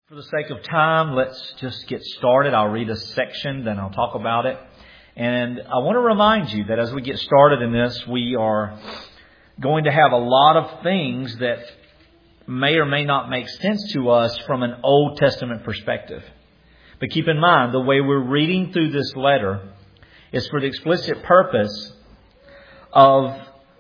For the sake of time, let's just get started. I'll read a section, then I'll talk about it. And I want to remind you that as we get started in this, we are going to have a lot of things that may or may not make sense to us from an Old Testament perspective. But keep in mind, the way we're reading through this letter is for the explicit purpose of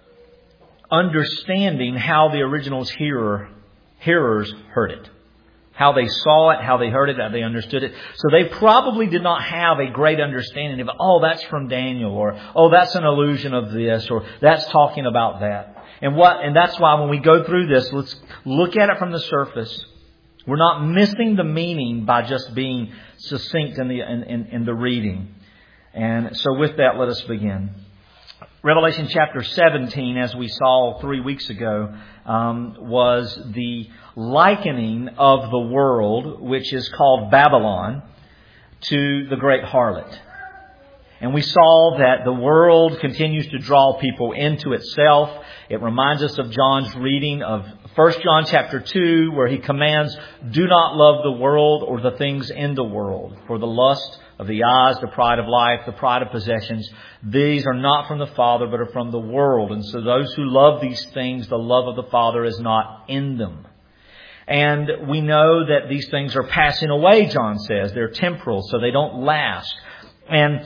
understanding how the original hearers heard it. How they saw it, how they heard it, how they understood it. So they probably did not have a great understanding of, oh, that's from Daniel, or, oh, that's an allusion of this, or that's talking about that. And that's why when we go through this, let's look at it from the surface. We're not missing the meaning by just being succinct in the reading. And so with that, let us begin. Revelation chapter 17, as we saw 3 weeks ago, was the likening of the world, which is called Babylon, to the great harlot. And we saw that the world continues to draw people into itself. It reminds us of John's reading of 1 John chapter 2, where he commands, do not love the world or the things in the world. For the lust of the eyes, the pride of life, the pride of possessions, these are not from the Father, but are from the world. And so those who love these things, the love of the Father is not in them. And we know that these things are passing away, John says. They're temporal, so they don't last. And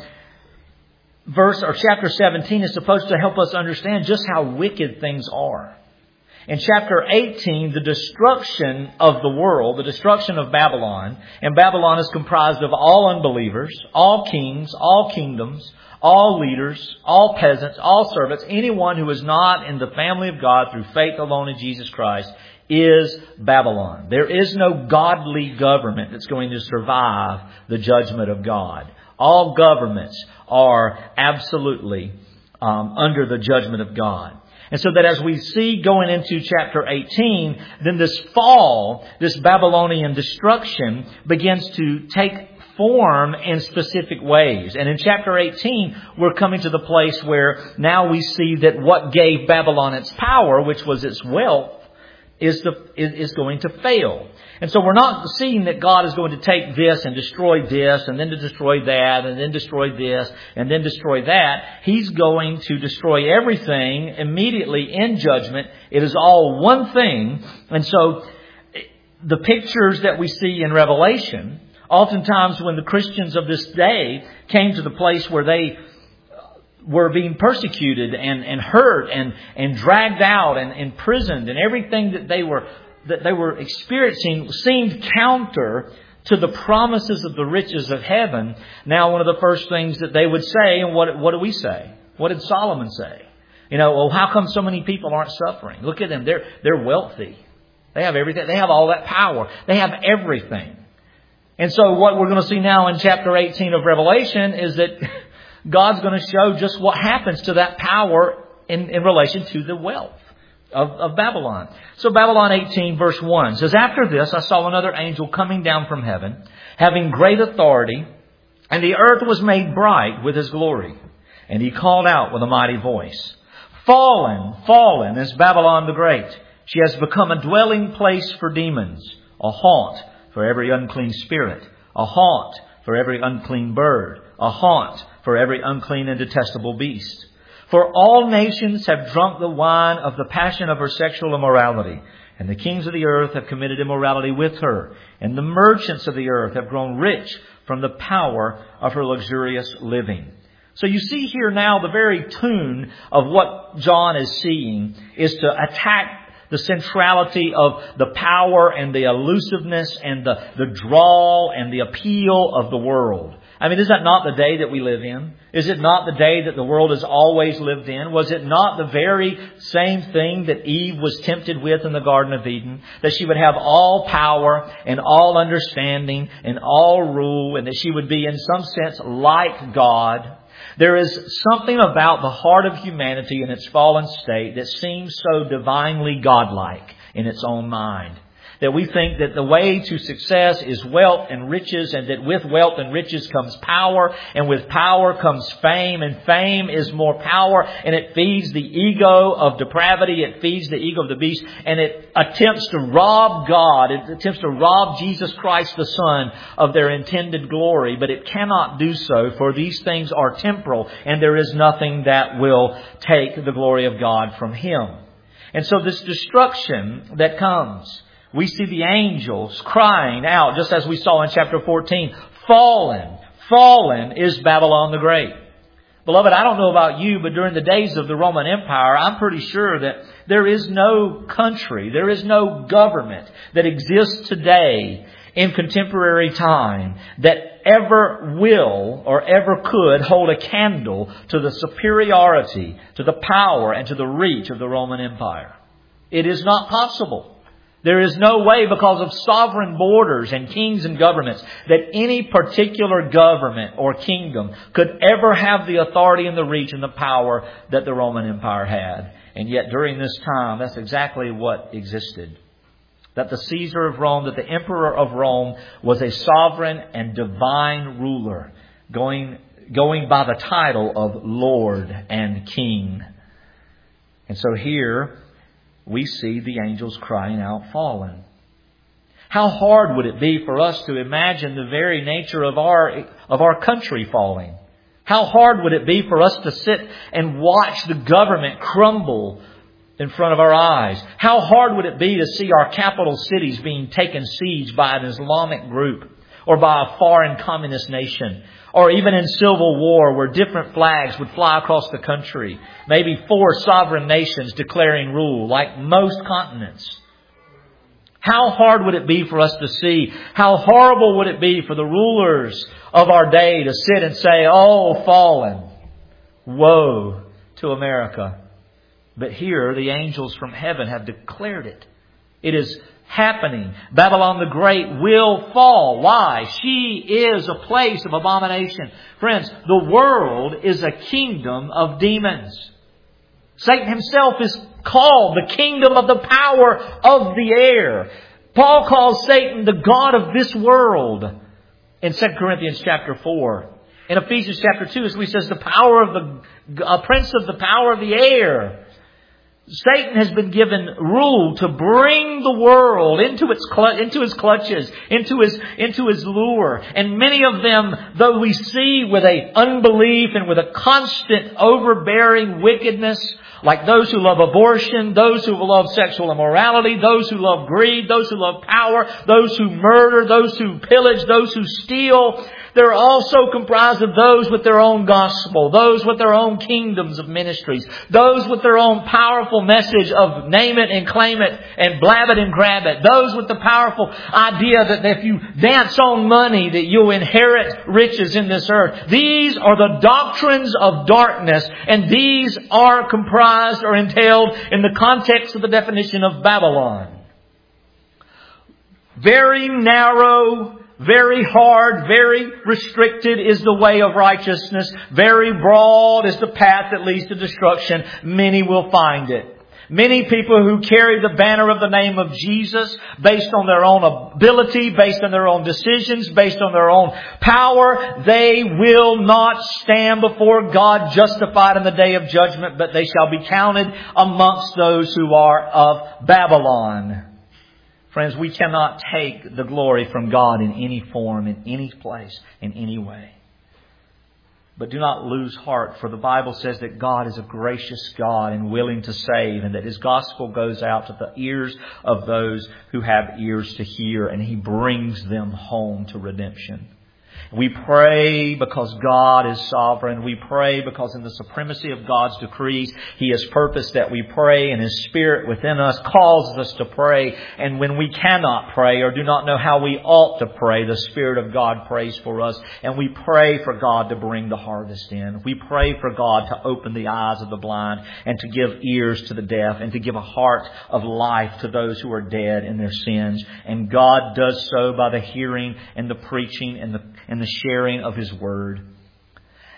chapter 17 is supposed to help us understand just how wicked things are. In chapter 18, the destruction of the world, the destruction of Babylon, and Babylon is comprised of all unbelievers, all kings, all kingdoms, all leaders, all peasants, all servants, anyone who is not in the family of God through faith alone in Jesus Christ is Babylon. There is no godly government that's going to survive the judgment of God. All governments are absolutely under the judgment of God. And so that as we see going into chapter 18, then this fall, this Babylonian destruction begins to take form in specific ways. And in chapter 18, we're coming to the place where now we see that what gave Babylon its power, which was its wealth, is going to fail. And so we're not seeing that God is going to take this and destroy this and then to destroy that and then destroy this and then destroy that. He's going to destroy everything immediately in judgment. It is all one thing. And so the pictures that we see in Revelation, oftentimes when the Christians of this day came to the place where they were being persecuted and hurt and dragged out and imprisoned, and everything that they were experiencing seemed counter to the promises of the riches of heaven. Now, one of the first things that they would say, and what do we say? What did Solomon say? Well, how come so many people aren't suffering? Look at them. They're wealthy. They have everything. They have all that power. They have everything. And so what we're going to see now in chapter 18 of Revelation is that God's going to show just what happens to that power in relation to the wealth of Babylon. So Babylon 18 verse 1 says, after this I saw another angel coming down from heaven, having great authority, and the earth was made bright with his glory. And he called out with a mighty voice, fallen, fallen is Babylon the Great. She has become a dwelling place for demons, a haunt for every unclean spirit, a haunt for every unclean bird, a haunt for every unclean and detestable beast. For all nations have drunk the wine of the passion of her sexual immorality, and the kings of the earth have committed immorality with her, and the merchants of the earth have grown rich from the power of her luxurious living. So you see here now the very tune of what John is seeing is to attack the centrality of the power and the elusiveness and the draw and the appeal of the world. I mean, is that not the day that we live in? Is it not the day that the world has always lived in? Was it not the very same thing that Eve was tempted with in the Garden of Eden? That she would have all power and all understanding and all rule, and that she would be in some sense like God. There is something about the heart of humanity in its fallen state that seems so divinely godlike in its own mind. That we think that the way to success is wealth and riches, and that with wealth and riches comes power, and with power comes fame, and fame is more power, and it feeds the ego of depravity, it feeds the ego of the beast, and it attempts to rob God, it attempts to rob Jesus Christ the Son of their intended glory, but it cannot do so, for these things are temporal, and there is nothing that will take the glory of God from Him. And so this destruction that comes, we see the angels crying out, just as we saw in chapter 14, fallen, fallen is Babylon the Great. Beloved, I don't know about you, but during the days of the Roman Empire, I'm pretty sure that there is no country, there is no government that exists today in contemporary time that ever will or ever could hold a candle to the superiority, to the power, and to the reach of the Roman Empire. It is not possible. There is no way, because of sovereign borders and kings and governments, that any particular government or kingdom could ever have the authority and the reach and the power that the Roman Empire had. And yet during this time, that's exactly what existed. That the Caesar of Rome, that the Emperor of Rome was a sovereign and divine ruler, going by the title of Lord and King. And so here we see the angels crying out, fallen. How hard would it be for us to imagine the very nature of our country falling? How hard would it be for us to sit and watch the government crumble in front of our eyes? How hard would it be to see our capital cities being taken siege by an Islamic group or by a foreign communist nation? Or even in civil war where different flags would fly across the country. Maybe 4 sovereign nations declaring rule, like most continents. How hard would it be for us to see? How horrible would it be for the rulers of our day to sit and say, "Oh, fallen, woe to America." But here the angels from heaven have declared it. It is happening. Babylon the Great will fall. Why? She is a place of abomination. Friends, the world is a kingdom of demons. Satan himself is called the kingdom of the power of the air. Paul calls Satan the god of this world in 2 Corinthians chapter 4. In Ephesians chapter 2, as he says, the power of the prince of the power of the air. Satan has been given rule to bring the world into his clutches, into his lure. And many of them, though we see with a unbelief and with a constant overbearing wickedness, like those who love abortion, those who love sexual immorality, those who love greed, those who love power, those who murder, those who pillage, those who steal. They're also comprised of those with their own gospel, those with their own kingdoms of ministries, those with their own powerful message of name it and claim it and blab it and grab it, those with the powerful idea that if you dance on money that you'll inherit riches in this earth. These are the doctrines of darkness, and these are comprised or entailed in the context of the definition of Babylon. Very narrow, very hard, very restricted is the way of righteousness. Very broad is the path that leads to destruction. Many will find it. Many people who carry the banner of the name of Jesus based on their own ability, based on their own decisions, based on their own power, they will not stand before God justified in the day of judgment, but they shall be counted amongst those who are of Babylon. Friends, we cannot take the glory from God in any form, in any place, in any way. But do not lose heart, for the Bible says that God is a gracious God and willing to save, and that His gospel goes out to the ears of those who have ears to hear, and He brings them home to redemption. We pray because God is sovereign. We pray because in the supremacy of God's decrees, He has purposed that we pray, and His Spirit within us calls us to pray. And when we cannot pray or do not know how we ought to pray, the Spirit of God prays for us. And we pray for God to bring the harvest in. We pray for God to open the eyes of the blind and to give ears to the deaf and to give a heart of life to those who are dead in their sins. And God does so by the hearing and the preaching and the sharing of His Word.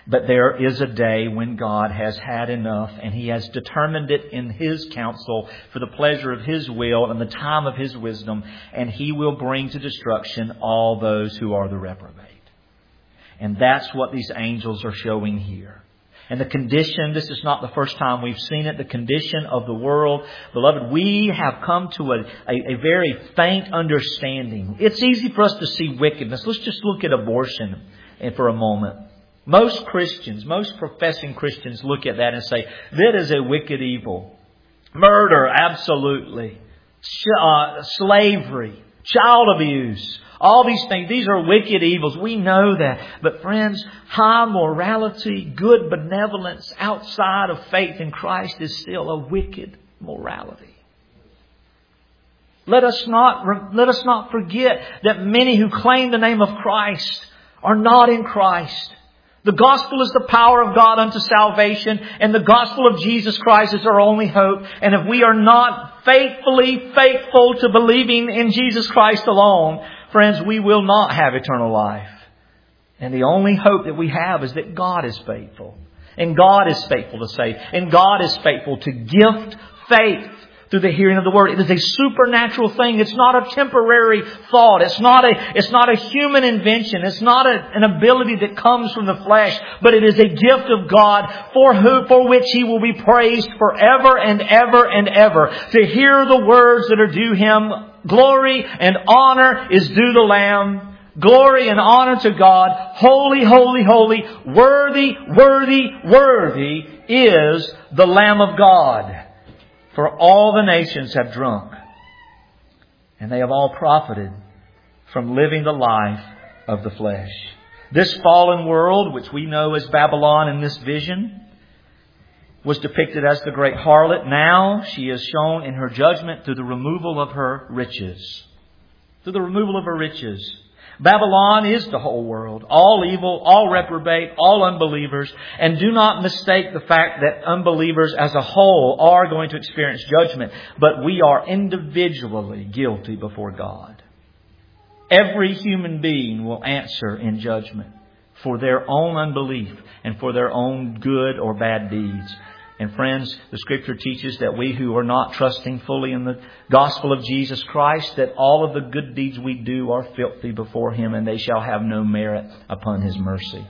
But there is a day when God has had enough, and He has determined it in His counsel for the pleasure of His will and the time of His wisdom, and He will bring to destruction all those who are the reprobate. And that's what these angels are showing here. And the condition, this is not the first time we've seen it, the condition of the world. Beloved, we have come to a very faint understanding. It's easy for us to see wickedness. Let's just look at abortion for a moment. Most Christians, most professing Christians look at that and say, that is a wicked evil. Murder, absolutely. Slavery, child abuse, all these things, these are wicked evils. We know that. But friends, high morality, good benevolence outside of faith in Christ is still a wicked morality. Let us not forget that many who claim the name of Christ are not in Christ. The gospel is the power of God unto salvation, and the gospel of Jesus Christ is our only hope. And if we are not faithful to believing in Jesus Christ alone, friends, we will not have eternal life. And the only hope that we have is that God is faithful. And God is faithful to save. And God is faithful to gift faith through the hearing of the Word. It is a supernatural thing. It's not a temporary thought. It's not a human invention. It's not an ability that comes from the flesh. But it is a gift of God for which He will be praised forever and ever and ever. To hear the words that are due Him, glory and honor is due the Lamb. Glory and honor to God. Holy, holy, holy. Worthy, worthy, worthy is the Lamb of God. For all the nations have drunk, and they have all profited from living the life of the flesh. This fallen world, which we know as Babylon in this vision, was depicted as the great harlot. Now she is shown in her judgment through the removal of her riches. Through the removal of her riches. Babylon is the whole world. All evil, all reprobate, all unbelievers. And do not mistake the fact that unbelievers as a whole are going to experience judgment. But we are individually guilty before God. Every human being will answer in judgment for their own unbelief and for their own good or bad deeds. And friends, the Scripture teaches that we who are not trusting fully in the gospel of Jesus Christ, that all of the good deeds we do are filthy before Him, and they shall have no merit upon His mercy.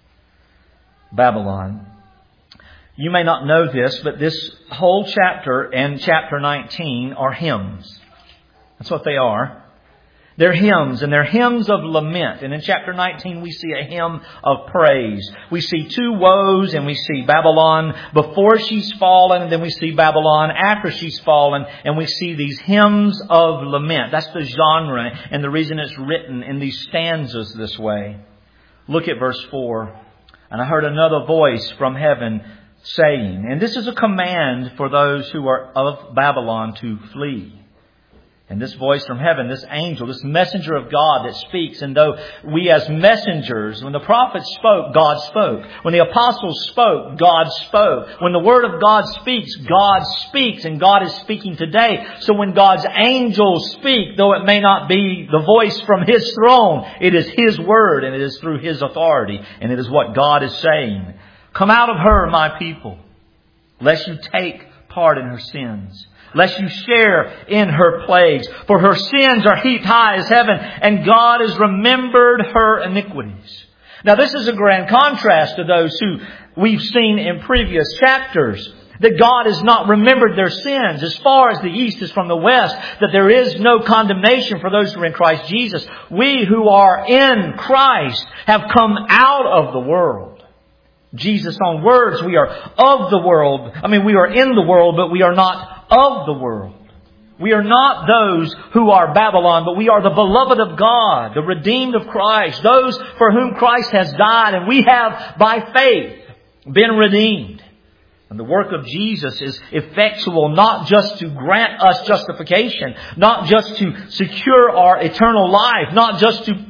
Babylon. You may not know this, but this whole chapter and chapter 19 are hymns. That's what they are. They're hymns, and they're hymns of lament. And in chapter 19 we see a hymn of praise. We see two woes, and we see Babylon before she's fallen, and then we see Babylon after she's fallen, and we see these hymns of lament. That's the genre and the reason it's written in these stanzas this way. Look at verse 4. And I heard another voice from heaven saying, and this is a command for those who are of Babylon to flee. And this voice from heaven, this angel, this messenger of God that speaks. And though we as messengers, when the prophets spoke, God spoke. When the apostles spoke, God spoke. When the Word of God speaks, God speaks. And God is speaking today. So when God's angels speak, though it may not be the voice from His throne, it is His Word and it is through His authority. And it is what God is saying. Come out of her, my people, lest you take part in her sins. Lest you share in her plagues. For her sins are heaped high as heaven, and God has remembered her iniquities. Now this is a grand contrast to those who we've seen in previous chapters. That God has not remembered their sins as far as the east is from the west. That there is no condemnation for those who are in Christ Jesus. We who are in Christ have come out of the world. Jesus' own words, we are of the world. We are in the world, but we are not of the world. We are not those who are Babylon, but we are the beloved of God, the redeemed of Christ, those for whom Christ has died, and we have, by faith, been redeemed. And the work of Jesus is effectual not just to grant us justification, not just to secure our eternal life, not just to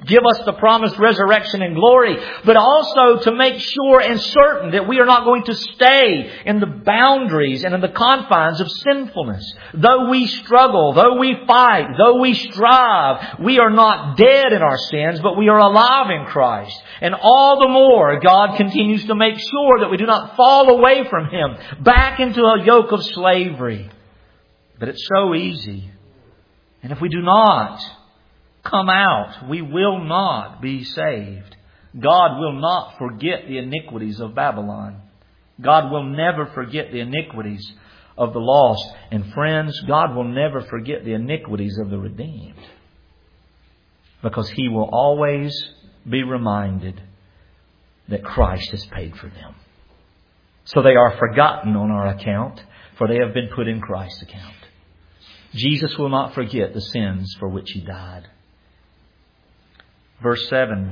give us the promised resurrection and glory, but also to make sure and certain that we are not going to stay in the boundaries and in the confines of sinfulness. Though we struggle, though we fight, though we strive, we are not dead in our sins, but we are alive in Christ. And all the more, God continues to make sure that we do not fall away from Him back into a yoke of slavery. But it's so easy. And if we do not come out, we will not be saved. God will not forget the iniquities of Babylon. God will never forget the iniquities of the lost. And friends, God will never forget the iniquities of the redeemed. Because He will always be reminded that Christ has paid for them. So they are forgotten on our account, for they have been put in Christ's account. Jesus will not forget the sins for which He died. Verse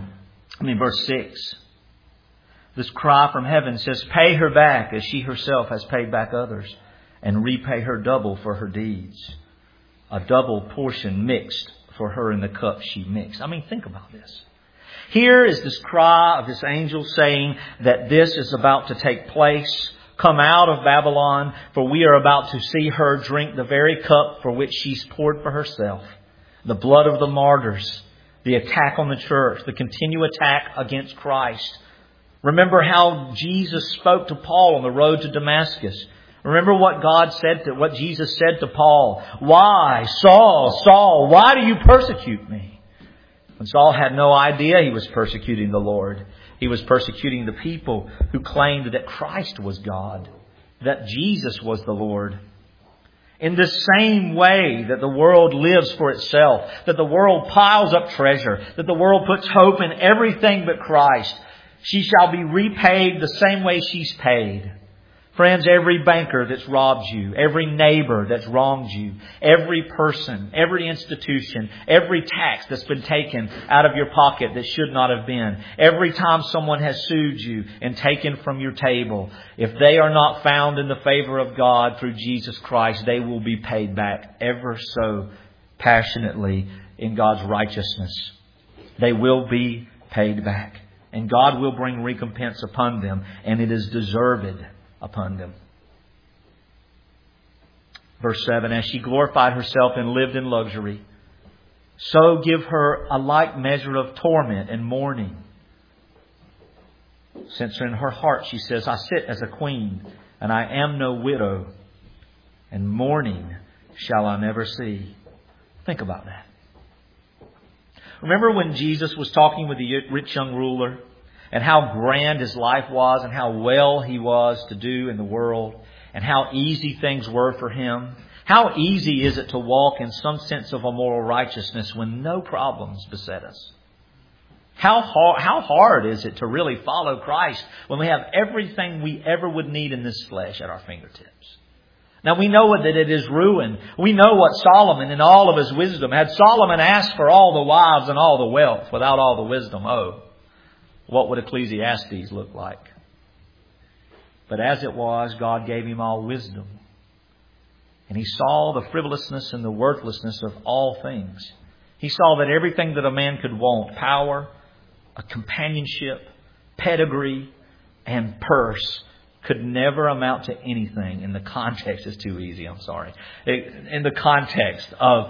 6. This cry from heaven says, pay her back as she herself has paid back others, and repay her double for her deeds. A double portion mixed for her in the cup she mixed. I mean, think about this. Here is this cry of this angel saying that this is about to take place. Come out of Babylon, for we are about to see her drink the very cup for which she's poured for herself. The blood of the martyrs, the attack on the church, the continued attack against Christ. Remember how Jesus spoke to Paul on the road to Damascus. Remember what what Jesus said to Paul. Why, Saul, Saul, why do you persecute me? When Saul had no idea he was persecuting the Lord. He was persecuting the people who claimed that Christ was God, that Jesus was the Lord. In the same way that the world lives for itself, that the world piles up treasure, that the world puts hope in everything but Christ, she shall be repaid the same way she's paid. Friends, every banker that's robbed you, every neighbor that's wronged you, every person, every institution, every tax that's been taken out of your pocket that should not have been, every time someone has sued you and taken from your table, if they are not found in the favor of God through Jesus Christ, they will be paid back ever so passionately in God's righteousness. They will be paid back. And God will bring recompense upon them, and it is deserved upon them. Verse 7, as she glorified herself and lived in luxury, so give her a like measure of torment and mourning. Since in her heart she says, I sit as a queen, and I am no widow, and mourning shall I never see. Think about that. Remember when Jesus was talking with the rich young ruler and how grand his life was and how well he was to do in the world and how easy things were for him? How easy is it to walk in some sense of a moral righteousness when no problems beset us? How hard is it to really follow Christ when we have everything we ever would need in this flesh at our fingertips? Now we know that it is ruin. We know what Solomon in all of his wisdom, had Solomon asked for all the wives and all the wealth without all the wisdom, what would Ecclesiastes look like? But as it was, God gave him all wisdom. And he saw the frivolousness and the worthlessness of all things. He saw that everything that a man could want, power, a companionship, pedigree, and purse, could never amount to anything in the context. It's too easy, I'm sorry. In the context of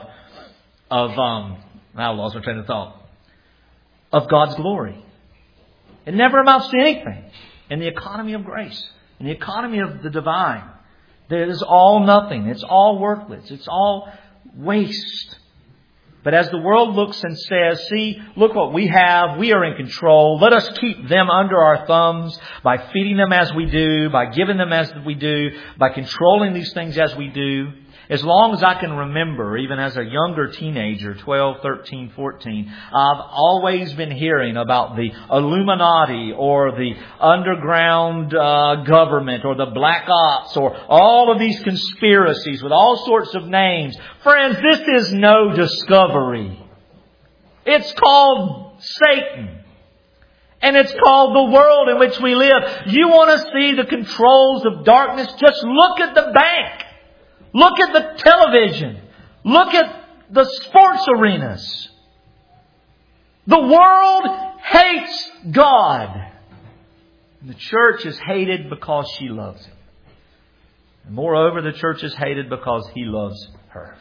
I lost my train of thought. Of God's glory. It never amounts to anything in the economy of grace, in the economy of the divine. There is all nothing. It's all worthless. It's all waste. But as the world looks and says, see, look what we have. We are in control. Let us keep them under our thumbs by feeding them as we do, by giving them as we do, by controlling these things as we do. As long as I can remember, even as a younger teenager, 12, 13, 14, I've always been hearing about the Illuminati or the underground government or the Black Ops or all of these conspiracies with all sorts of names. Friends, this is no discovery. It's called Satan. And it's called the world in which we live. You want to see the controls of darkness? Just look at the bank. Look at the television. Look at the sports arenas. The world hates God. And the church is hated because she loves Him. And moreover, the church is hated because He loves her.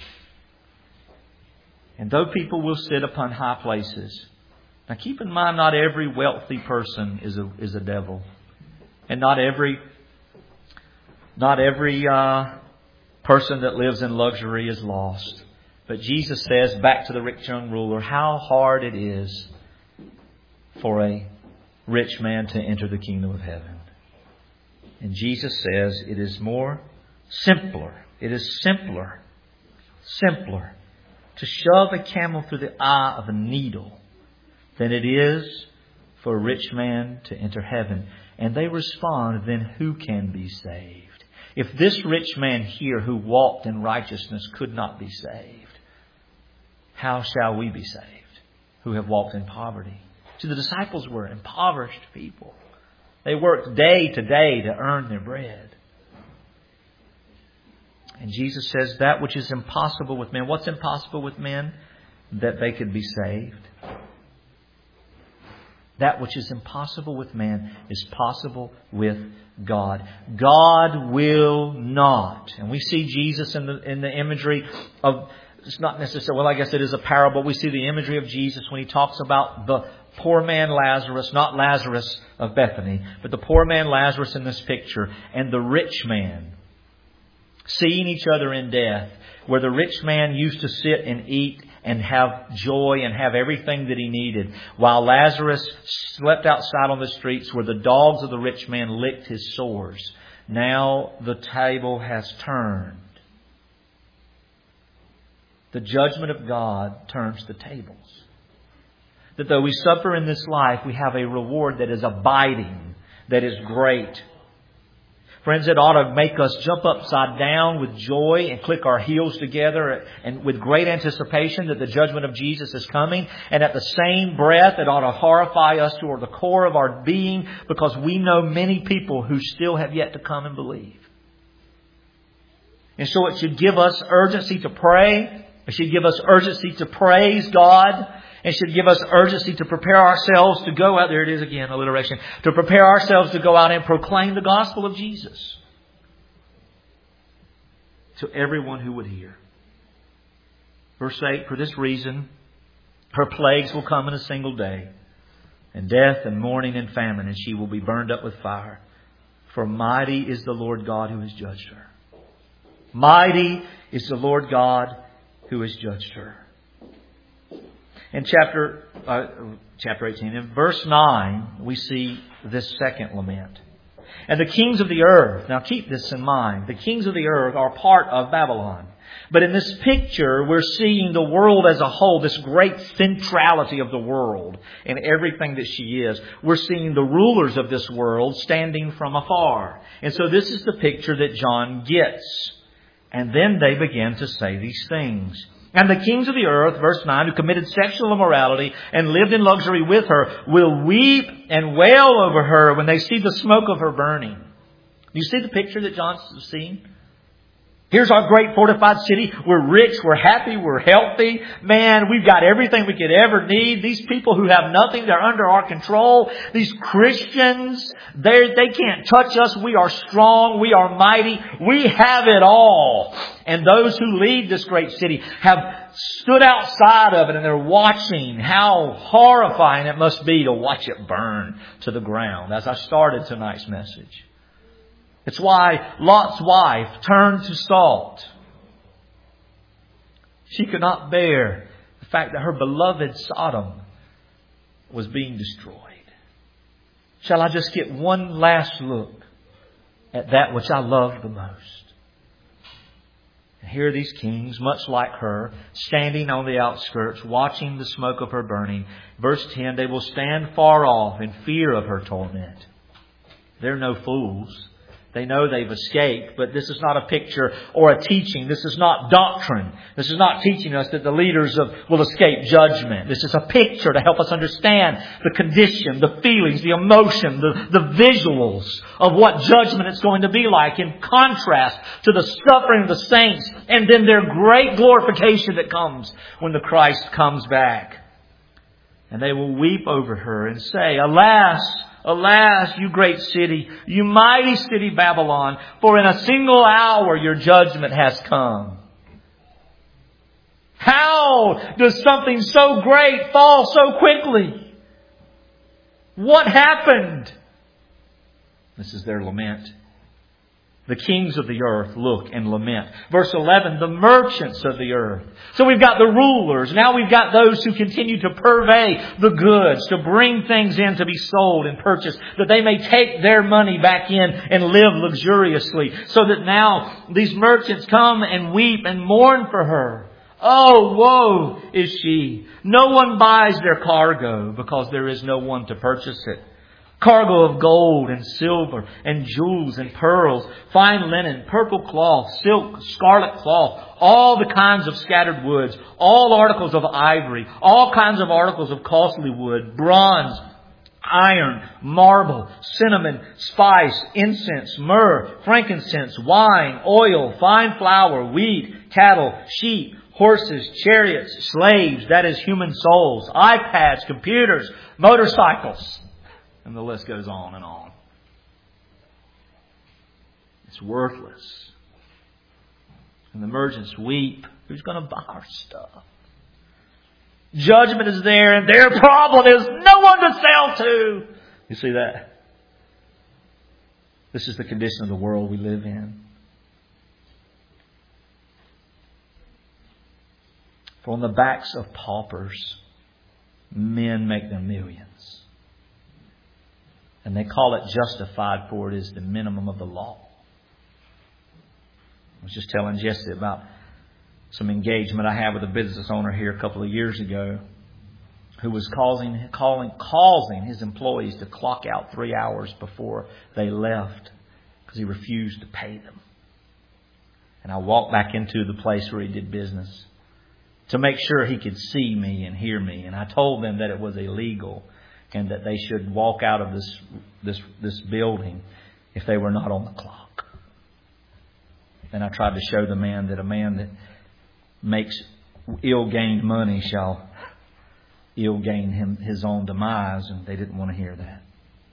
And though people will sit upon high places, now keep in mind, not every wealthy person is a devil. And not every person that lives in luxury is lost. But Jesus says, back to the rich young ruler, how hard it is for a rich man to enter the kingdom of heaven. And Jesus says it is simpler to shove a camel through the eye of a needle than it is for a rich man to enter heaven. And they respond, then who can be saved? If this rich man here who walked in righteousness could not be saved, how shall we be saved who have walked in poverty? See, the disciples were impoverished people. They worked day to day to earn their bread. And Jesus says that which is impossible with men. What's impossible with men? That they could be saved. That which is impossible with man is possible with God. God will not. And we see Jesus in the imagery of, it's not necessarily, well, I guess it is a parable. We see the imagery of Jesus when He talks about the poor man Lazarus, not Lazarus of Bethany, but the poor man Lazarus in this picture, and the rich man, seeing each other in death, where the rich man used to sit and eat and have joy and have everything that he needed, while Lazarus slept outside on the streets where the dogs of the rich man licked his sores. Now the table has turned. The judgment of God turns the tables. That though we suffer in this life, we have a reward that is abiding, that is great. Friends, it ought to make us jump upside down with joy and click our heels together and with great anticipation that the judgment of Jesus is coming. And at the same breath, it ought to horrify us to the core of our being, because we know many people who still have yet to come and believe. And so it should give us urgency to pray. It should give us urgency to praise God. It should give us urgency to prepare ourselves to go out. There it is again, alliteration. To prepare ourselves to go out and proclaim the gospel of Jesus to everyone who would hear. Verse 8, for this reason, her plagues will come in a single day, and death and mourning and famine, and she will be burned up with fire. For mighty is the Lord God who has judged her. Mighty is the Lord God who has judged her. In chapter 18, in verse 9, we see this second lament. And the kings of the earth, now keep this in mind, the kings of the earth are part of Babylon. But in this picture, we're seeing the world as a whole, this great centrality of the world and everything that she is. We're seeing the rulers of this world standing from afar. And so this is the picture that John gets. And then they begin to say these things. And the kings of the earth, verse 9, who committed sexual immorality and lived in luxury with her, will weep and wail over her when they see the smoke of her burning. Do you see the picture that John's seeing? Here's our great fortified city. We're rich, we're happy, we're healthy. Man, we've got everything we could ever need. These people who have nothing, they're under our control. These Christians, they can't touch us. We are strong, we are mighty, we have it all. And those who lead this great city have stood outside of it, and they're watching how horrifying it must be to watch it burn to the ground, as I started tonight's message. It's why Lot's wife turned to salt. She could not bear the fact that her beloved Sodom was being destroyed. Shall I just get one last look at that which I love the most? And here are these kings, much like her, standing on the outskirts, watching the smoke of her burning. Verse 10, they will stand far off in fear of her torment. They're no fools. They know they've escaped, but this is not a picture or a teaching. This is not doctrine. This is not teaching us that the leaders will escape judgment. This is a picture to help us understand the condition, the feelings, the emotion, the visuals of what judgment it's going to be like in contrast to the suffering of the saints and then their great glorification that comes when the Christ comes back. And they will weep over her and say, Alas, alas, you great city, you mighty city Babylon, for in a single hour your judgment has come. How does something so great fall so quickly? What happened? This is their lament. The kings of the earth look and lament. Verse 11, the merchants of the earth. So we've got the rulers. Now we've got those who continue to purvey the goods, to bring things in to be sold and purchased, that they may take their money back in and live luxuriously. So that now these merchants come and weep and mourn for her. Oh, woe is she. No one buys their cargo because there is no one to purchase it. Cargo of gold and silver and jewels and pearls, fine linen, purple cloth, silk, scarlet cloth, all the kinds of scattered woods, all articles of ivory, all kinds of articles of costly wood, bronze, iron, marble, cinnamon, spice, incense, myrrh, frankincense, wine, oil, fine flour, wheat, cattle, sheep, horses, chariots, slaves, that is human souls, iPads, computers, motorcycles. And the list goes on and on. It's worthless. And the merchants weep. Who's going to buy our stuff? Judgment is there, and their problem is no one to sell to. You see that? This is the condition of the world we live in. For on the backs of paupers, men make their millions. And they call it justified, for it is the minimum of the law. I was just telling Jesse about some engagement I had with a business owner here a couple of years ago who was causing his employees to clock out 3 hours before they left because he refused to pay them. And I walked back into the place where he did business to make sure he could see me and hear me. And I told them that it was illegal and that they should walk out of this building if they were not on the clock. And I tried to show the man that a man that makes ill-gained money shall ill-gain his own demise, and they didn't want to hear that.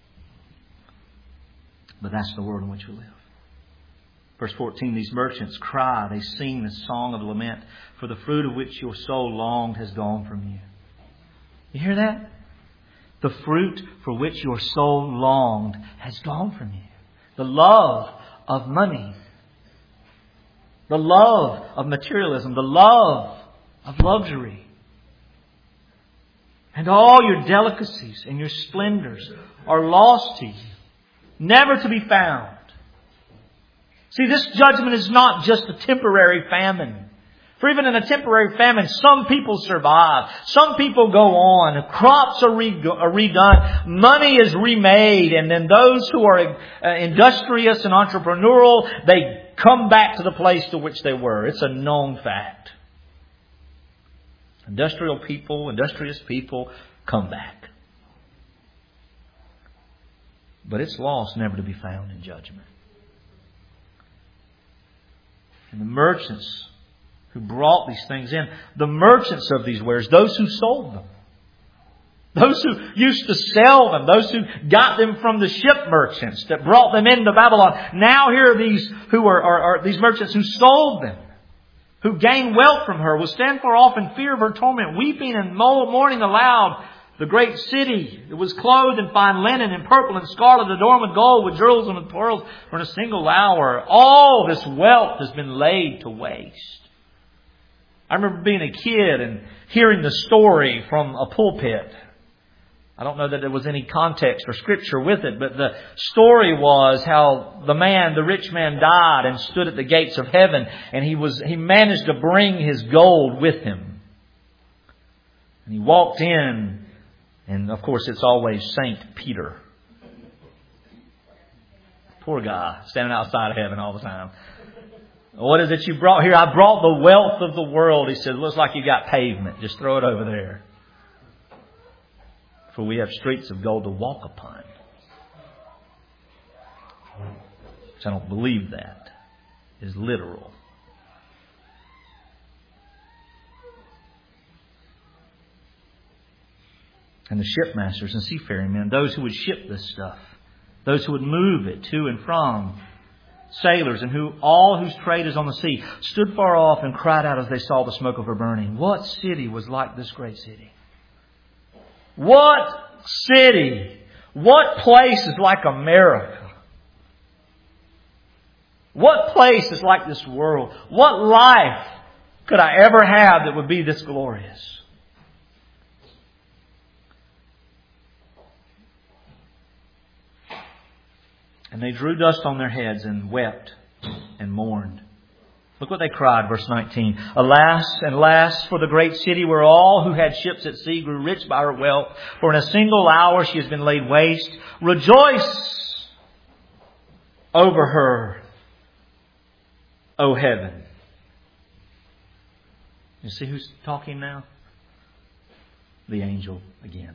But that's the world in which we live. Verse 14, these merchants cry, they sing the song of lament, for the fruit of which your soul longed has gone from you. You hear that? The fruit for which your soul longed has gone from you. The love of money. The love of materialism. The love of luxury. And all your delicacies and your splendors are lost to you. Never to be found. See, this judgment is not just a temporary famine. For even in a temporary famine, some people survive. Some people go on. Crops are redone. Money is remade. And then those who are industrious and entrepreneurial, they come back to the place to which they were. It's a known fact. Industrious people come back. But it's lost, never to be found in judgment. And the merchants who brought these things in, the merchants of these wares, those who sold them, those who used to sell them, those who got them from the ship merchants that brought them into Babylon. Now here are these who are these merchants who sold them, who gained wealth from her, will stand far off in fear of her torment, weeping and mourning aloud. The great city that was clothed in fine linen and purple and scarlet, adorned with gold, with jewels and with pearls, for in a single hour all this wealth has been laid to waste. I remember being a kid and hearing the story from a pulpit. I don't know that there was any context or scripture with it, but the story was how the rich man died and stood at the gates of heaven, and he managed to bring his gold with him. And he walked in, and of course it's always Saint Peter. Poor guy, standing outside of heaven all the time. What is it you brought here? I brought the wealth of the world. He said, looks like you got pavement. Just throw it over there. For we have streets of gold to walk upon. Which I don't believe that is literal. And the shipmasters and seafaring men, those who would ship this stuff, those who would move it to and from, sailors and all whose trade is on the sea, stood far off and cried out as they saw the smoke of her burning. What city was like this great city? What city? What place is like America? What place is like this world? What life could I ever have that would be this glorious? And they drew dust on their heads and wept and mourned. Look what they cried, verse 19. Alas, and alas, for the great city where all who had ships at sea grew rich by her wealth. For in a single hour she has been laid waste. Rejoice over her, O heaven. You see who's talking now? The angel again.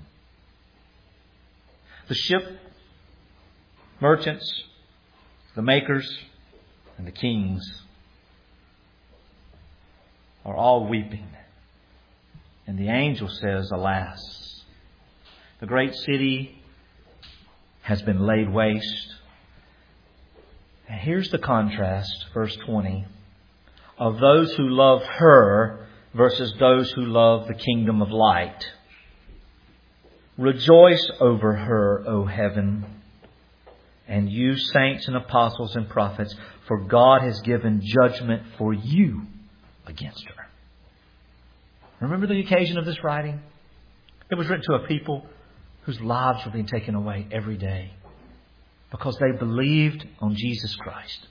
The ship merchants, the makers, and the kings are all weeping. And the angel says, alas, the great city has been laid waste. And here's the contrast, verse 20, of those who love her versus those who love the kingdom of light. Rejoice over her, O heaven, and you saints and apostles and prophets, for God has given judgment for you against her. Remember the occasion of this writing? It was written to a people whose lives were being taken away every day because they believed on Jesus Christ.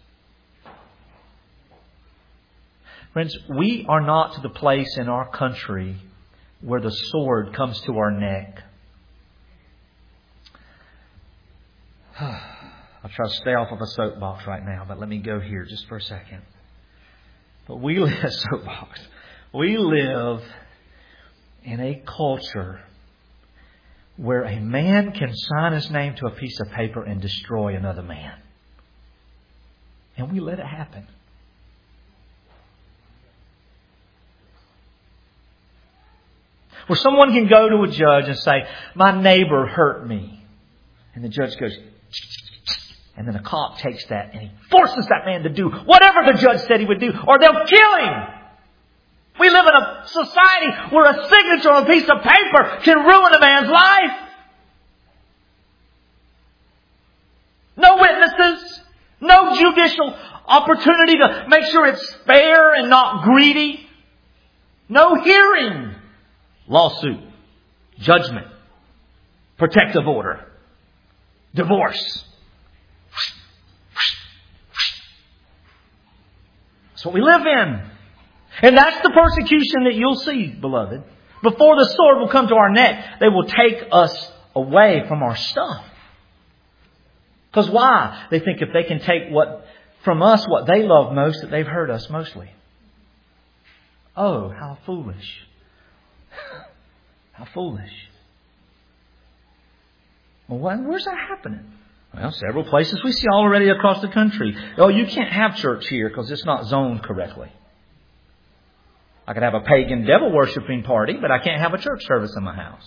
Friends, we are not to the place in our country where the sword comes to our neck. I'll try to stay off of a soapbox right now, but let me go here just for a second. But we live in a culture where a man can sign his name to a piece of paper and destroy another man. And we let it happen. Where someone can go to a judge and say, my neighbor hurt me. And the judge goes, and then a cop takes that and he forces that man to do whatever the judge said he would do, or they'll kill him. We live in a society where a signature on a piece of paper can ruin a man's life. No witnesses, no judicial opportunity to make sure it's fair and not greedy. No hearing. Lawsuit, judgment, protective order, divorce. That's what we live in. And that's the persecution that you'll see, beloved. Before the sword will come to our neck, they will take us away from our stuff. Because why? They think if they can take from us what they love most, that they've hurt us mostly. Oh, how foolish. How foolish. Well, where's that happening? Well, several places we see already across the country. Oh, you can't have church here because it's not zoned correctly. I could have a pagan devil worshiping party, but I can't have a church service in my house.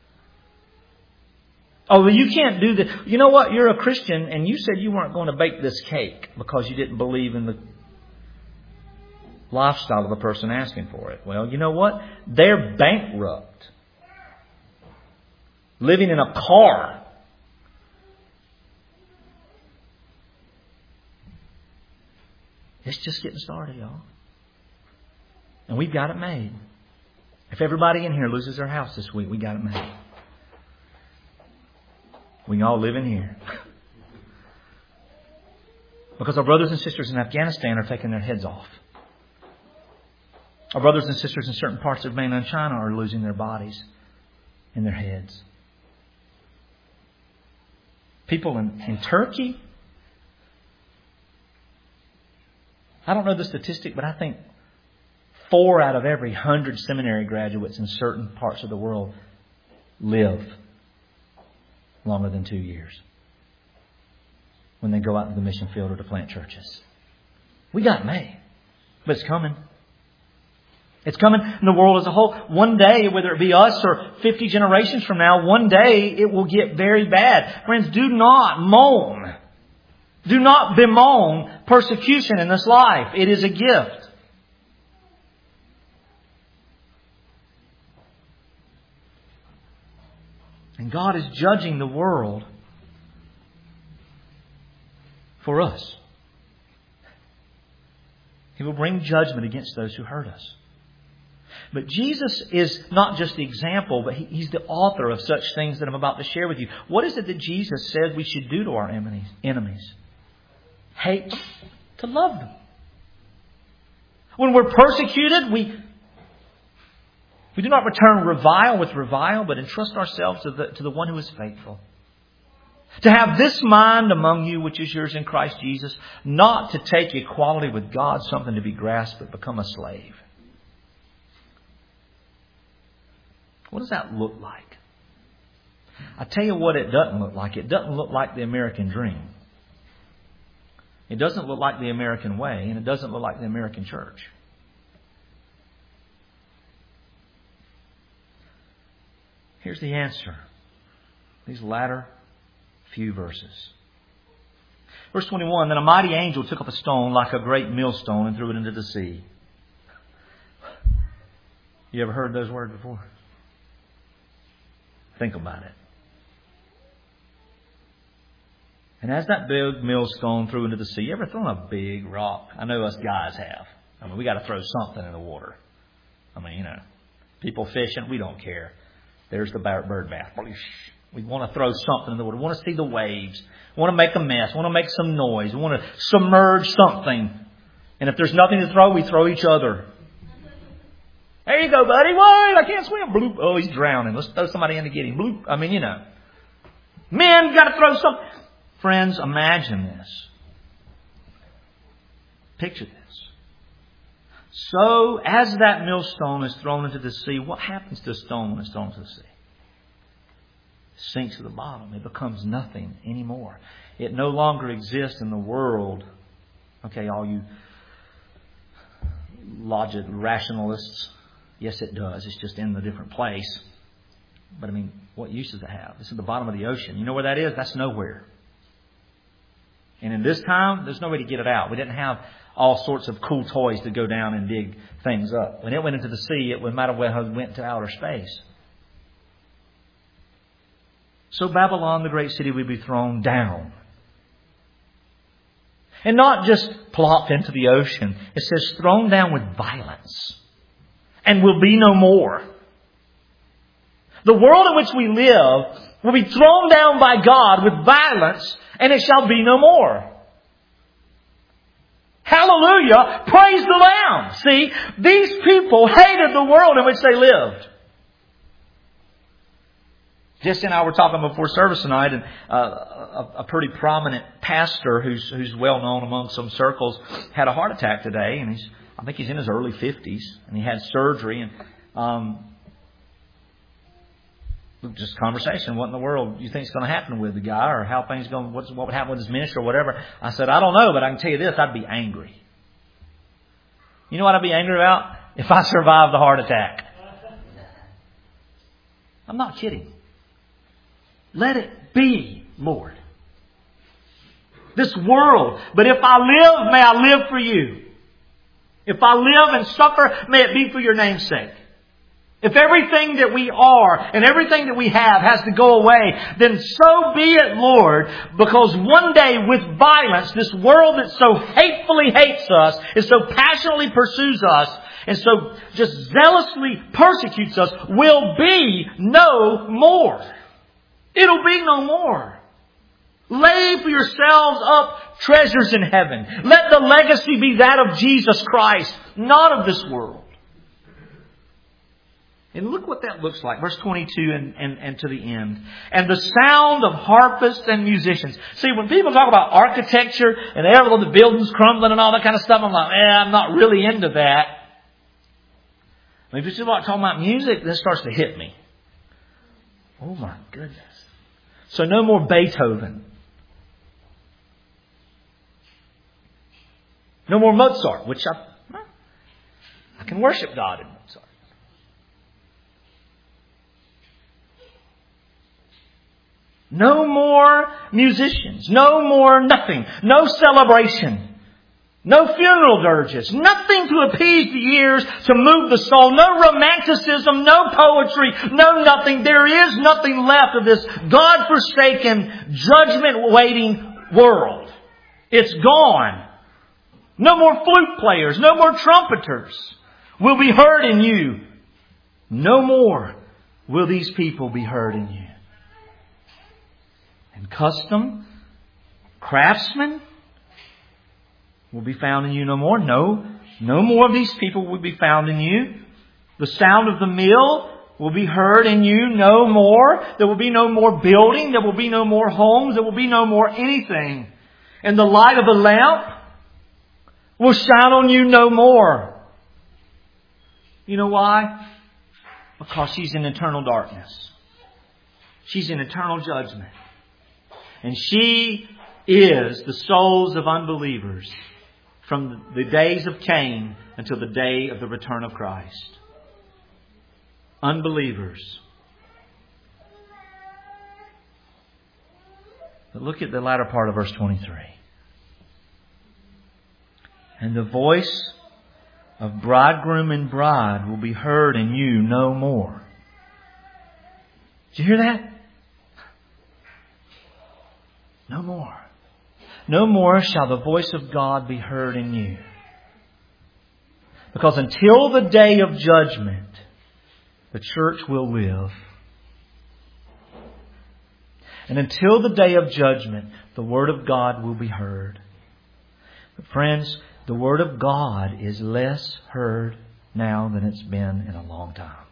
Oh, well, you can't do that. You know what? You're a Christian and you said you weren't going to bake this cake because you didn't believe in the lifestyle of the person asking for it. Well, you know what? They're bankrupt. Living in a car. It's just getting started, y'all. And we've got it made. If everybody in here loses their house this week, we got it made. We can all live in here. Because our brothers and sisters in Afghanistan are taking their heads off. Our brothers and sisters in certain parts of mainland China are losing their bodies and their heads. People in Turkey. I don't know the statistic, but I think 4 out of every 100 seminary graduates in certain parts of the world live longer than 2 years when they go out to the mission field or to plant churches. We got it made, but it's coming. It's coming in the world as a whole. One day, whether it be us or 50 generations from now, one day it will get very bad. Friends, do not moan. Do not bemoan persecution in this life. It is a gift. And God is judging the world for us. He will bring judgment against those who hurt us. But Jesus is not just the example, but He's the author of such things that I'm about to share with you. What is it that Jesus said we should do to our enemies? Hate them, to love them. When we're persecuted, we do not return revile with revile, but entrust ourselves to the one who is faithful. To have this mind among you, which is yours in Christ Jesus, not to take equality with God something to be grasped, but become a slave. What does that look like? I tell you what it doesn't look like. It doesn't look like the American dream. It doesn't look like the American way, and it doesn't look like the American church. Here's the answer. These latter few verses. Verse 21, then a mighty angel took up a stone like a great millstone and threw it into the sea. You ever heard those words before? Think about it. And as that big millstone threw into the sea, you ever thrown a big rock? I know us guys have. I mean, we got to throw something in the water. I mean, you know, people fishing, we don't care. There's the bird bath. We want to throw something in the water. We want to see the waves. We want to make a mess. We want to make some noise. We want to submerge something. And if there's nothing to throw, we throw each other. There you go, buddy. Wait, I can't swim. Bloop. Oh, he's drowning. Let's throw somebody in to get him. Bloop. I mean, you know. Men, got to throw something. Friends, imagine this. Picture this. So, as that millstone is thrown into the sea, what happens to the stone when it's thrown into the sea? It sinks to the bottom. It becomes nothing anymore. It no longer exists in the world. Okay, all you logic rationalists. Yes, it does. It's just in a different place. But I mean, what use does it have? It's at the bottom of the ocean. You know where that is? That's nowhere. And in this time, there's no way to get it out. We didn't have all sorts of cool toys to go down and dig things up. When it went into the sea, it would matter whether it went to outer space. So Babylon, the great city, would be thrown down. And not just plopped into the ocean. It says thrown down with violence. And will be no more. The world in which we live will be thrown down by God with violence, and it shall be no more. Hallelujah! Praise the Lamb! See, these people hated the world in which they lived. Jesse and I were talking before service tonight, and a pretty prominent pastor who's well known among some circles had a heart attack today, and I think he's in his early 50s, and he had surgery, and just conversation. What in the world do you think is going to happen with the guy, or how things going? What would happen with his ministry, or whatever? I said, I don't know, but I can tell you this: I'd be angry. You know what I'd be angry about? If I survived the heart attack. I'm not kidding. Let it be, Lord. This world. But if I live, may I live for you. If I live and suffer, may it be for your name's sake. If everything that we are and everything that we have has to go away, then so be it, Lord. Because one day with violence, this world that so hatefully hates us and so passionately pursues us and so just zealously persecutes us will be no more. It'll be no more. Lay for yourselves up treasures in heaven. Let the legacy be that of Jesus Christ, not of this world. And look what that looks like. Verse 22 and to the end. And the sound of harpists and musicians. See, when people talk about architecture and the buildings crumbling and all that kind of stuff, I'm like, I'm not really into that. I mean, if you start talking about music, this starts to hit me. Oh my goodness. So no more Beethoven. No more Mozart, which I can worship God in. No more musicians. No more nothing. No celebration. No funeral dirges. Nothing to appease the ears, to move the soul. No romanticism. No poetry. No nothing. There is nothing left of this God-forsaken, judgment-waiting world. It's gone. No more flute players. No more trumpeters will be heard in you. No more will these people be heard in you. And custom, craftsmen will be found in you no more. No more of these people will be found in you. The sound of the mill will be heard in you no more. There will be no more building. There will be no more homes. There will be no more anything. And the light of the lamp will shine on you no more. You know why? Because she's in eternal darkness. She's in eternal judgment. And she is the souls of unbelievers from the days of Cain until the day of the return of Christ. Unbelievers. But look at the latter part of verse 23. And the voice of bridegroom and bride will be heard in you no more. Did you hear that? No more. No more shall the voice of God be heard in you. Because until the day of judgment, the church will live. And until the day of judgment, the Word of God will be heard. But friends, the Word of God is less heard now than it's been in a long time.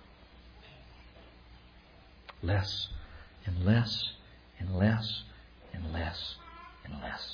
Less and less and less and less and less.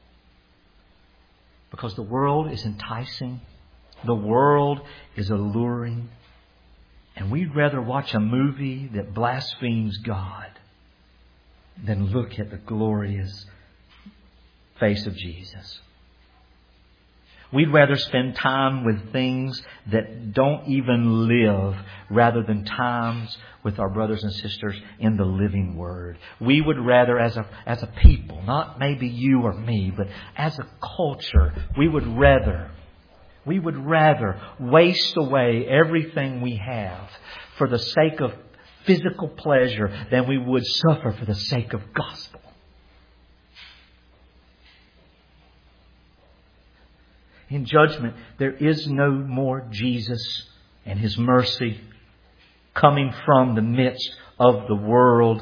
Because the world is enticing. The world is alluring. And we'd rather watch a movie that blasphemes God than look at the glorious face of Jesus. We'd rather spend time with things that don't even live rather than times with our brothers and sisters in the living Word. We would rather, as a people, not maybe you or me, but as a culture, we would rather waste away everything we have for the sake of physical pleasure than we would suffer for the sake of gospel. In judgment, there is no more Jesus and His mercy coming from the midst of the world.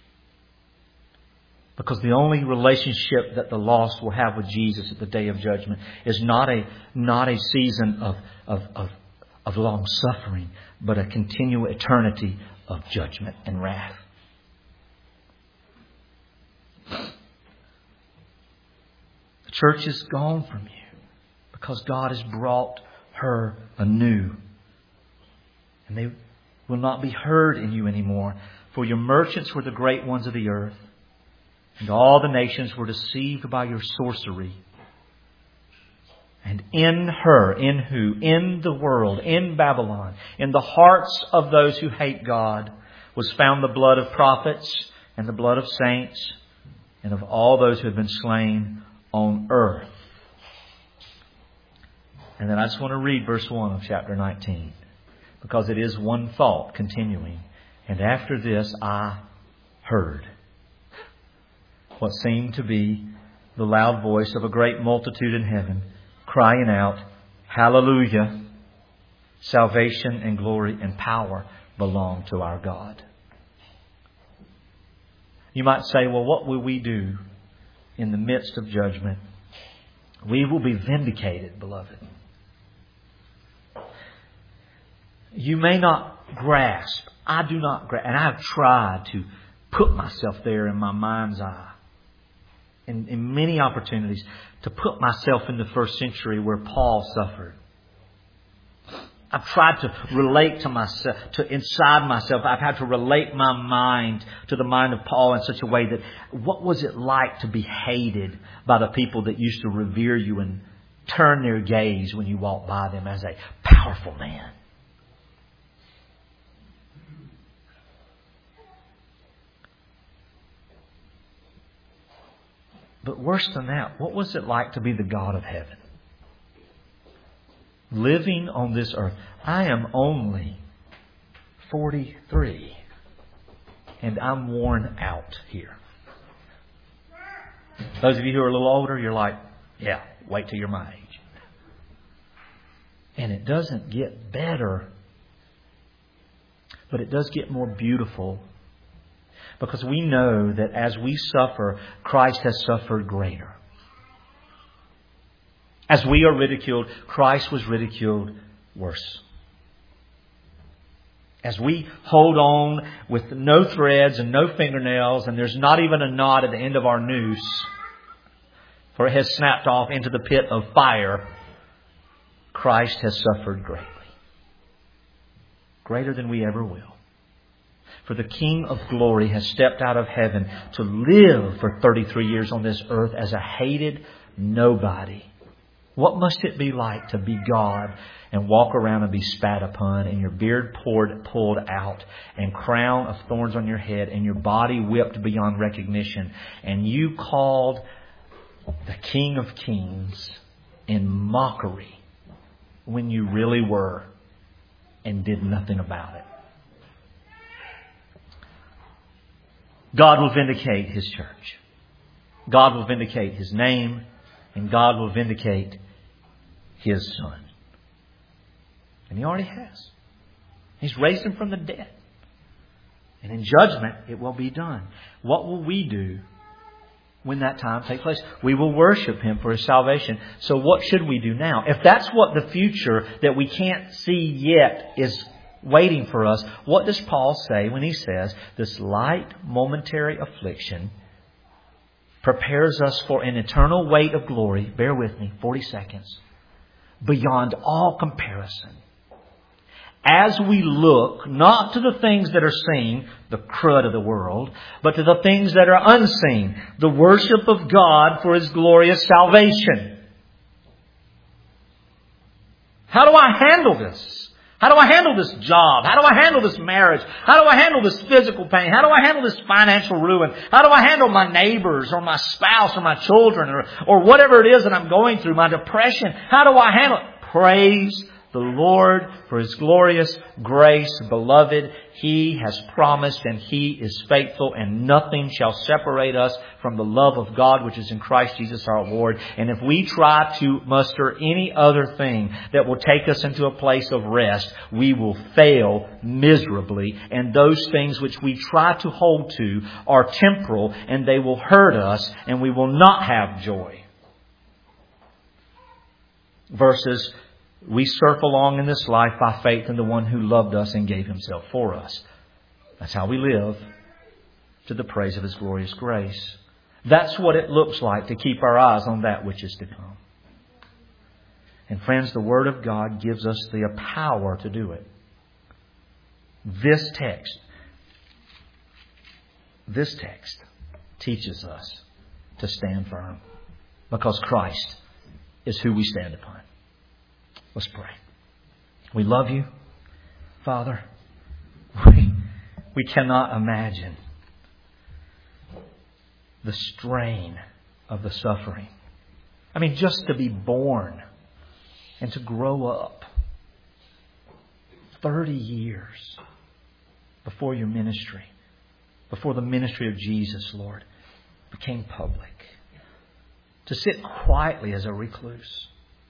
Because the only relationship that the lost will have with Jesus at the day of judgment is not a season of long suffering, but a continual eternity of judgment and wrath. The church is gone from you. Because God has brought her anew. And they will not be heard in you anymore. For your merchants were the great ones of the earth. And all the nations were deceived by your sorcery. And in her, in who? In the world, in Babylon, in the hearts of those who hate God, was found the blood of prophets and the blood of saints and of all those who have been slain on earth. And then I just want to read verse 1 of chapter 19. Because it is one thought continuing. And after this I heard what seemed to be the loud voice of a great multitude in heaven, crying out, Hallelujah! Salvation and glory and power belong to our God. You might say, well, what will we do in the midst of judgment? We will be vindicated, beloved. You may not grasp. I do not grasp. And I've tried to put myself there in my mind's eye. In many opportunities. To put myself in the first century where Paul suffered. I've tried to relate to myself, to inside myself. I've had to relate my mind to the mind of Paul in such a way that what was it like to be hated by the people that used to revere you and turn their gaze when you walked by them as a powerful man? But worse than that, what was it like to be the God of heaven? Living on this earth. I am only 43. And I'm worn out here. Those of you who are a little older, you're like, yeah, wait till you're my age. And it doesn't get better, but it does get more beautiful. Because we know that as we suffer, Christ has suffered greater. As we are ridiculed, Christ was ridiculed worse. As we hold on with no threads and no fingernails, and there's not even a knot at the end of our noose, for it has snapped off into the pit of fire, Christ has suffered greatly. Greater than we ever will. For the King of glory has stepped out of heaven to live for 33 years on this earth as a hated nobody. What must it be like to be God and walk around and be spat upon and your beard pulled out and crown of thorns on your head and your body whipped beyond recognition, and you called the King of Kings in mockery when you really were and did nothing about it? God will vindicate His church. God will vindicate His name, and God will vindicate His Son. And He already has. He's raised Him from the dead. And in judgment, it will be done. What will we do when that time takes place? We will worship Him for His salvation. So what should we do now? If that's what the future that we can't see yet is waiting for us, what does Paul say when he says this light momentary affliction prepares us for an eternal weight of glory? Bear with me, 40 seconds. Beyond all comparison. As we look not to the things that are seen, the crud of the world, but to the things that are unseen, the worship of God for His glorious salvation. How do I handle this? How do I handle this job? How do I handle this marriage? How do I handle this physical pain? How do I handle this financial ruin? How do I handle my neighbors or my spouse or my children or whatever it is that I'm going through, my depression? How do I handle it? Praise the Lord for His glorious grace. Beloved, He has promised and He is faithful, and nothing shall separate us from the love of God which is in Christ Jesus our Lord. And if we try to muster any other thing that will take us into a place of rest, we will fail miserably. And those things which we try to hold to are temporal, and they will hurt us, and we will not have joy. Verses, we surf along in this life by faith in the one who loved us and gave Himself for us. That's how we live, to the praise of His glorious grace. That's what it looks like to keep our eyes on that which is to come. And friends, the Word of God gives us the power to do it. This text teaches us to stand firm, because Christ is who we stand upon. Let's pray. We love You, Father. We cannot imagine the strain of the suffering. I mean, just to be born and to grow up 30 years before Your ministry, before the ministry of Jesus, Lord, became public. To sit quietly as a recluse,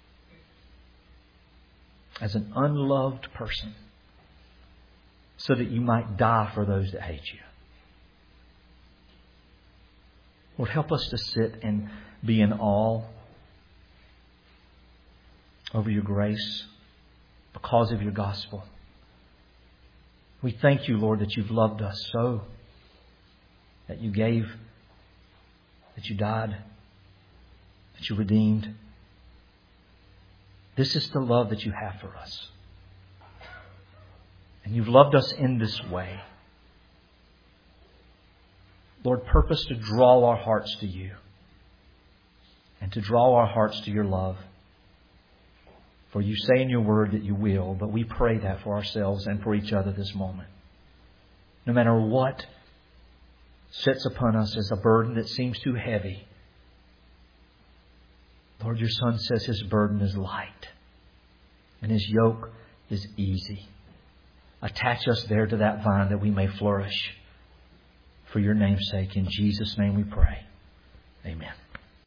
as an unloved person, so that You might die for those that hate You. Lord, help us to sit and be in awe over Your grace because of Your gospel. We thank You, Lord, that You've loved us so, that You gave, that You died, that You redeemed. This is the love that You have for us. And You've loved us in this way. Lord, purpose to draw our hearts to You and to draw our hearts to Your love. For You say in Your Word that You will, but we pray that for ourselves and for each other this moment. No matter what sits upon us as a burden that seems too heavy, Lord, your Son says His burden is light and His yoke is easy. Attach us there to that vine that we may flourish. For your name's sake, in Jesus' name we pray. Amen.